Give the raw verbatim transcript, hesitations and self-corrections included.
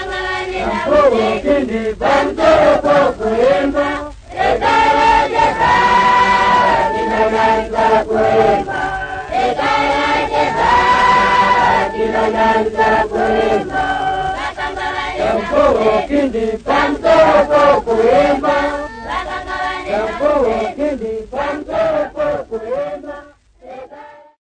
Mkuu kindi bamtoko kuimba Ekala jesa Kinananza kuimba Ekala jesa Kinananza kuimba Mkuu kindi bamtoko kuimba